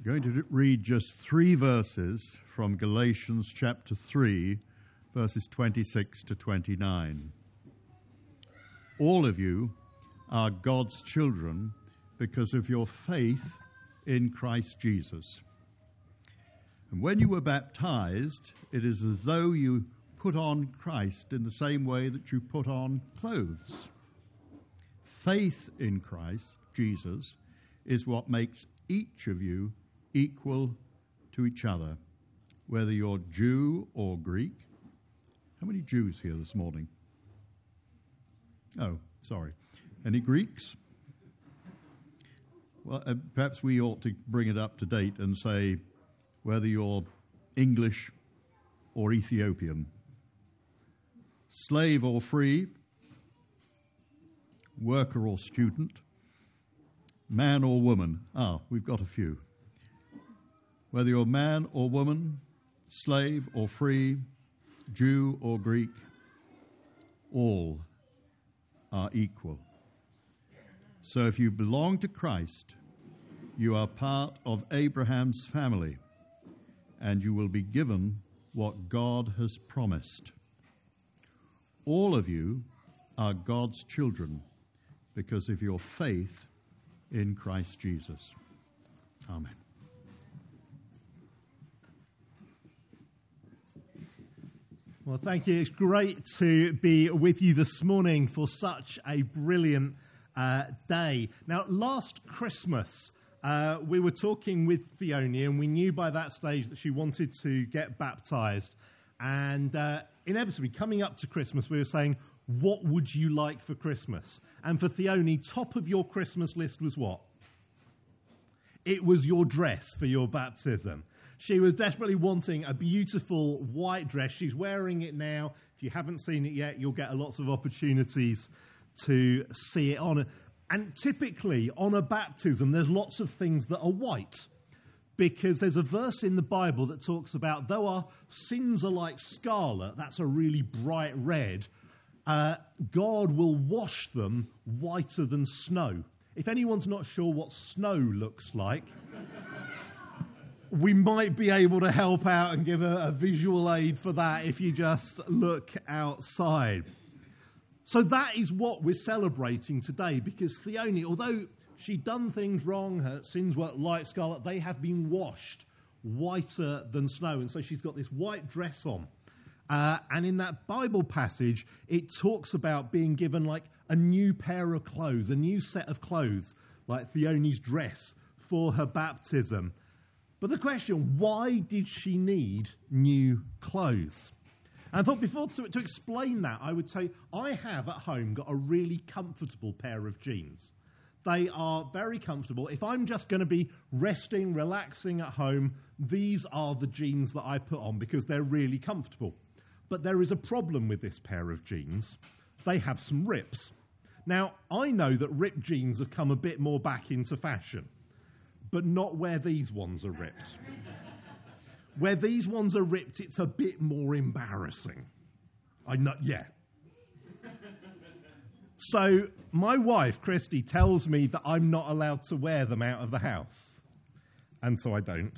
going to read just 3 verses from Galatians chapter 3, verses 26 to 29. All of you are God's children because of your faith in Christ Jesus. And when you were baptized, it is as though you put on Christ in the same way that you put on clothes. Faith in Christ Jesus is what makes each of you equal to each other, whether you're Jew or Greek. How many Jews here this morning? Oh, sorry. Any Greeks? Well, perhaps we ought to bring it up to date and say whether you're English or Ethiopian, slave or free, worker or student, man or woman. We've got a few. Whether you're man or woman, slave or free, Jew or Greek, all are equal. So if you belong to Christ, you are part of Abraham's family, and you will be given what God has promised. All of you are God's children because of your faith in Christ Jesus. Amen. Well, thank you. It's great to be with you this morning for such a brilliant day. Now, last Christmas, we were talking with Theonie, and we knew by that stage that she wanted to get baptised. And inevitably, coming up to Christmas, we were saying, what would you like for Christmas? And for Theonie, top of your Christmas list was what? It was your dress for your baptism. She was desperately wanting a beautiful white dress. She's wearing it now. If you haven't seen it yet, you'll get lots of opportunities to see it on. And typically, on a baptism, there's lots of things that are white, because there's a verse in the Bible that talks about, though our sins are like scarlet, that's a really bright red, God will wash them whiter than snow. If anyone's not sure what snow looks like, we might be able to help out and give a visual aid for that if you just look outside. So that is what we're celebrating today, because Theonie, although she'd done things wrong, her sins were like scarlet, they have been washed whiter than snow. And so she's got this white dress on. And in that Bible passage, it talks about being given like a new pair of clothes, a new set of clothes, like Theonie's dress for her baptism. But the question, why did she need new clothes? And I thought before to explain that, I would say I have at home got a really comfortable pair of jeans. They are very comfortable. If I'm just going to be resting, relaxing at home, these are the jeans that I put on because they're really comfortable. But there is a problem with this pair of jeans. They have some rips. Now, I know that ripped jeans have come a bit more back into fashion, but not where these ones are ripped. Where these ones are ripped, it's a bit more embarrassing. I know, yeah. So my wife, Christy, tells me that I'm not allowed to wear them out of the house. And so I don't.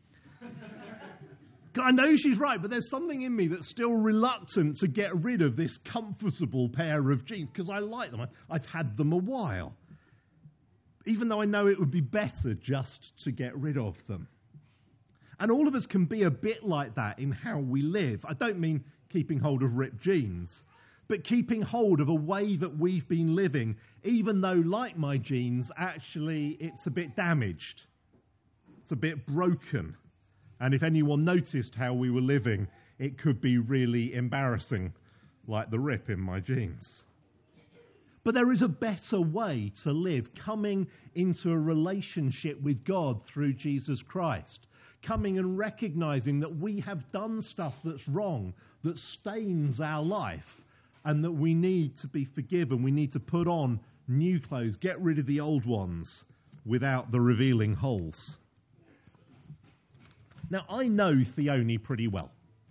I know she's right, but there's something in me that's still reluctant to get rid of this comfortable pair of jeans, because I like them. I've had them a while. Even though I know it would be better just to get rid of them. And all of us can be a bit like that in how we live. I don't mean keeping hold of ripped jeans, but keeping hold of a way that we've been living, even though, like my jeans, actually it's a bit damaged. It's a bit broken. And if anyone noticed how we were living, it could be really embarrassing, like the rip in my jeans. But there is a better way to live, coming into a relationship with God through Jesus Christ. Coming and recognizing that we have done stuff that's wrong, that stains our life, and that we need to be forgiven. We need to put on new clothes, get rid of the old ones without the revealing holes. Now, I know Theonie pretty well.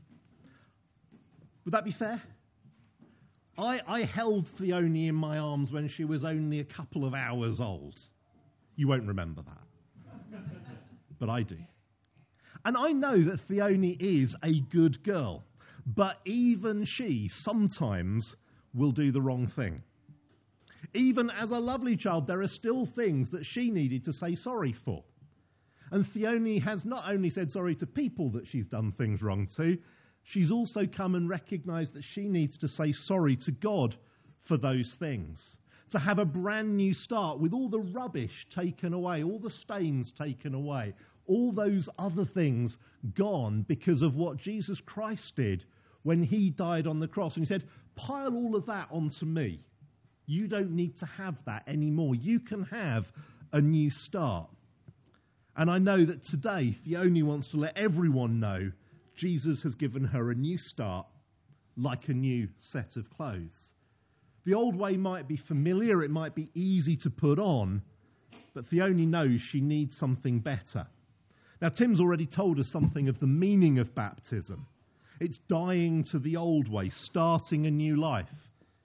Would that be fair? I held Theonie in my arms when she was only a couple of hours old. You won't remember that. but I do. And I know that Theone is a good girl, but even she sometimes will do the wrong thing. Even as a lovely child, there are still things that she needed to say sorry for. And Theone has not only said sorry to people that she's done things wrong to, she's also come and recognised that she needs to say sorry to God for those things. To have a brand new start with all the rubbish taken away, all the stains taken away, all those other things gone because of what Jesus Christ did when he died on the cross. And he said, pile all of that onto me. You don't need to have that anymore. You can have a new start. And I know that today, Theone wants to let everyone know Jesus has given her a new start, like a new set of clothes. The old way might be familiar, it might be easy to put on, but Theone knows she needs something better. Now, Tim's already told us something of the meaning of baptism. It's dying to the old way, starting a new life.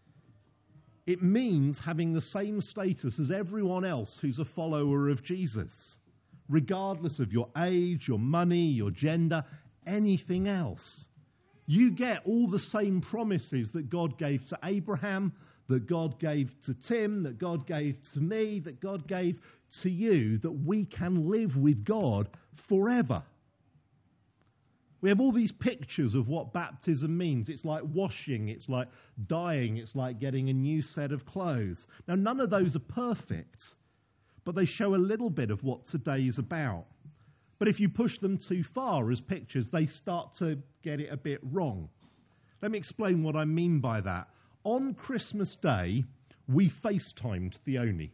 It means having the same status as everyone else who's a follower of Jesus, regardless of your age, your money, your gender, anything else. You get all the same promises that God gave to Abraham, that God gave to Tim, that God gave to me, that God gave to you, that we can live with God forever. We have all these pictures of what baptism means. It's like washing, it's like dying, it's like getting a new set of clothes. Now, none of those are perfect, but they show a little bit of what today is about. But if you push them too far as pictures, they start to get it a bit wrong. Let me explain what I mean by that. On Christmas Day, we FaceTimed Theone.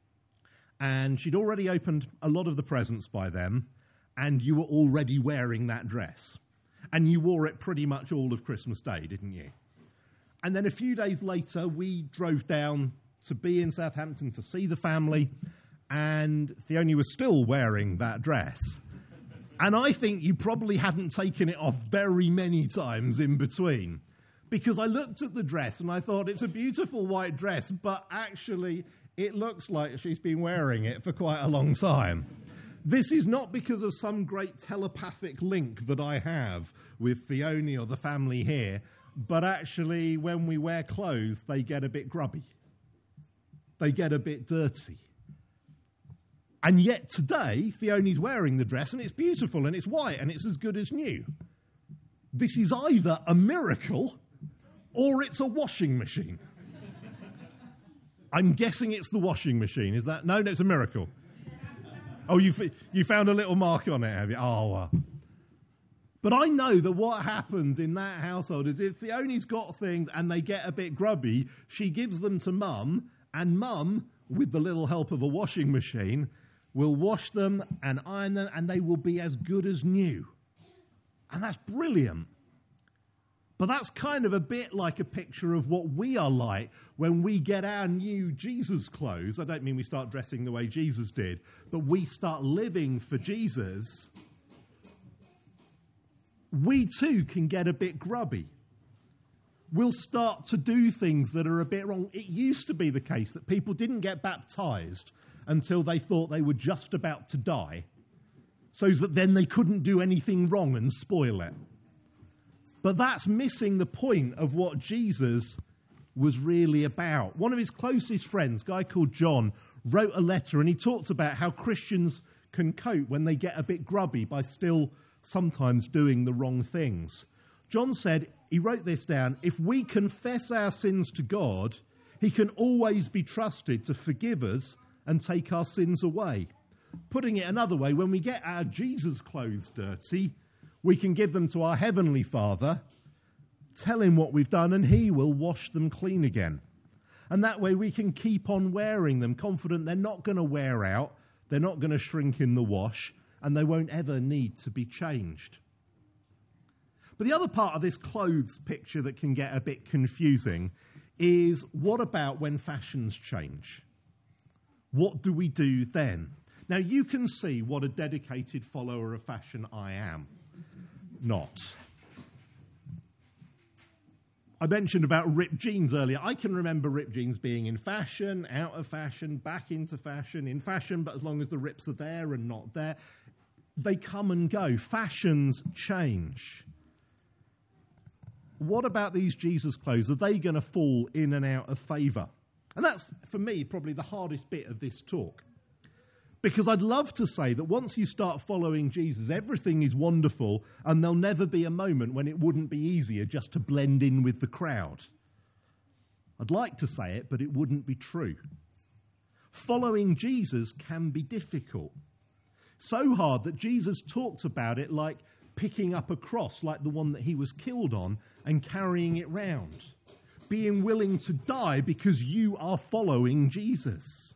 And she'd already opened a lot of the presents by then, and you were already wearing that dress. And you wore it pretty much all of Christmas Day, didn't you? And then a few days later, we drove down to be in Southampton to see the family, and Theone was still wearing that dress. And I think you probably hadn't taken it off very many times in between. Because I looked at the dress and I thought, it's a beautiful white dress, but actually it looks like she's been wearing it for quite a long time. This is not because of some great telepathic link that I have with Theone or the family here, but actually when we wear clothes, they get a bit grubby. They get a bit dirty. And yet today, Theone's wearing the dress and it's beautiful and it's white and it's as good as new. This is either a miracle or it's a washing machine. I'm guessing it's the washing machine. Is that? No, it's a miracle. Oh, you found a little mark on it, have you? Oh, But I know that what happens in that household is if Theone's got things and they get a bit grubby, she gives them to Mum, and Mum, with the little help of a washing machine, will wash them and iron them, and they will be as good as new. And that's brilliant. But that's kind of a bit like a picture of what we are like when we get our new Jesus clothes. I don't mean we start dressing the way Jesus did, but we start living for Jesus. We too can get a bit grubby. We'll start to do things that are a bit wrong. It used to be the case that people didn't get baptized until they thought they were just about to die, so that then they couldn't do anything wrong and spoil it. But that's missing the point of what Jesus was really about. One of his closest friends, a guy called John, wrote a letter and he talked about how Christians can cope when they get a bit grubby by still sometimes doing the wrong things. John said, he wrote this down, if we confess our sins to God, he can always be trusted to forgive us and take our sins away. Putting it another way, when we get our Jesus clothes dirty, we can give them to our Heavenly Father, tell him what we've done, and he will wash them clean again. And that way we can keep on wearing them, confident they're not going to wear out, they're not going to shrink in the wash, and they won't ever need to be changed. But the other part of this clothes picture that can get a bit confusing is, what about when fashions change? What do we do then? Now, you can see what a dedicated follower of fashion I am. Not. I mentioned about ripped jeans earlier. I can remember ripped jeans being in fashion, out of fashion, back into fashion, in fashion, but as long as the rips are there and not there. they come and go. Fashions change. What about these Jesus clothes? Are they going to fall in and out of favour? And that's, for me, probably the hardest bit of this talk. Because I'd love to say that once you start following Jesus, everything is wonderful and there'll never be a moment when it wouldn't be easier just to blend in with the crowd. I'd like to say it, but it wouldn't be true. Following Jesus can be difficult. So hard that Jesus talked about it like picking up a cross, like the one that he was killed on, and carrying it round. Being willing to die because you are following Jesus.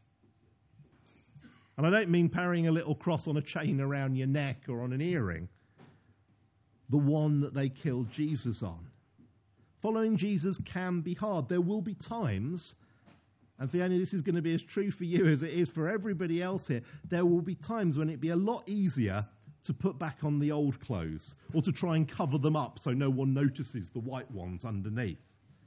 And I don't mean carrying a little cross on a chain around your neck or on an earring. The one that they killed Jesus on. Following Jesus can be hard. There will be times, and Fiona, this is going to be as true for you as it is for everybody else here, there will be times when it'd be a lot easier to put back on the old clothes or to try and cover them up so no one notices the white ones underneath.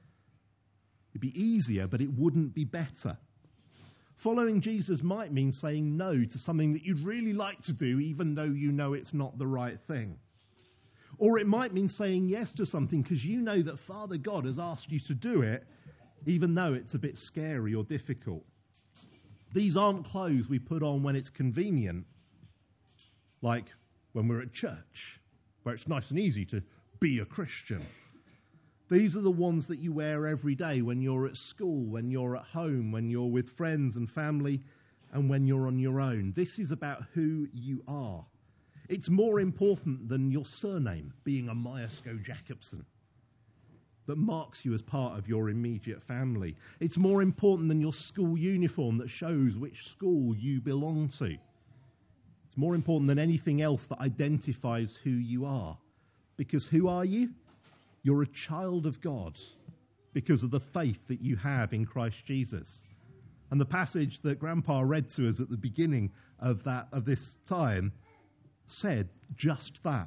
It'd be easier, but it wouldn't be better. Following Jesus might mean saying no to something that you'd really like to do, even though you know it's not the right thing. Or it might mean saying yes to something because you know that Father God has asked you to do it, even though it's a bit scary or difficult. These aren't clothes we put on when it's convenient, like when we're at church, where it's nice and easy to be a Christian. These are the ones that you wear every day when you're at school, when you're at home, when you're with friends and family, and when you're on your own. This is about who you are. It's more important than your surname being a Myerscough Jacobson that marks you as part of your immediate family. It's more important than your school uniform that shows which school you belong to. It's more important than anything else that identifies who you are. Because who are you? You're a child of God because of the faith that you have in Christ Jesus. And the passage that Grandpa read to us at the beginning of this time said just that.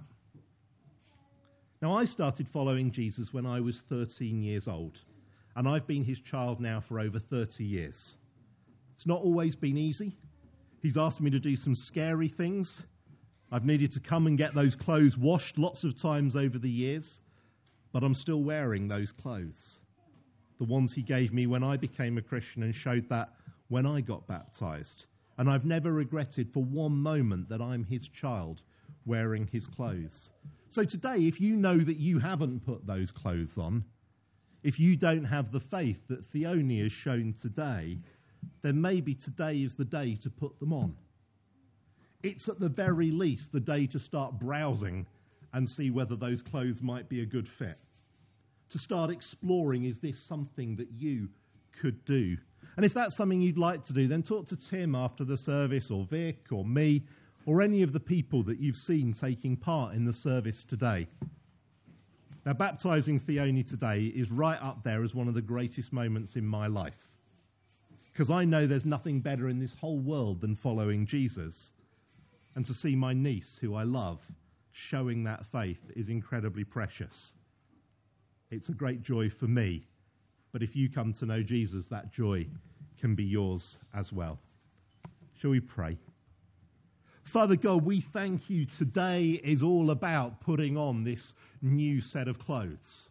Now, I started following Jesus when I was 13 years old, and I've been his child now for over 30 years. It's not always been easy. He's asked me to do some scary things. I've needed to come and get those clothes washed lots of times over the years, but I'm still wearing those clothes. The ones he gave me when I became a Christian and showed that when I got baptized. And I've never regretted for one moment that I'm his child wearing his clothes. So today, if you know that you haven't put those clothes on, if you don't have the faith that Theone has shown today, then maybe today is the day to put them on. It's at the very least the day to start browsing and see whether those clothes might be a good fit. To start exploring, is this something that you could do? And if that's something you'd like to do, then talk to Tim after the service, or Vic, or me, or any of the people that you've seen taking part in the service today. Now, baptising Theone today is right up there as one of the greatest moments in my life. Because I know there's nothing better in this whole world than following Jesus. And to see my niece, who I love, showing that faith is incredibly precious. It's a great joy for me. But if you come to know Jesus, that joy can be yours as well. Shall we pray? Father God, we thank you. Today is all about putting on this new set of clothes.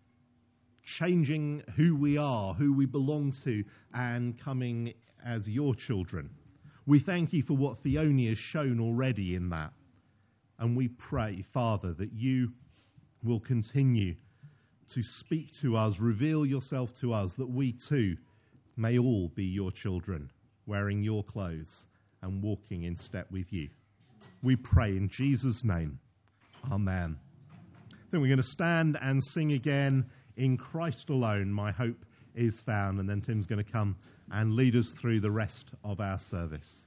Changing who we are, who we belong to, and coming as your children. We thank you for what Theone has shown already in that. And we pray, Father, that you will continue to speak to us, reveal yourself to us, that we too may all be your children, wearing your clothes and walking in step with you. We pray in Jesus' name. Amen. Then we're going to stand and sing again, "In Christ Alone My Hope is Found," and then Tim's going to come and lead us through the rest of our service.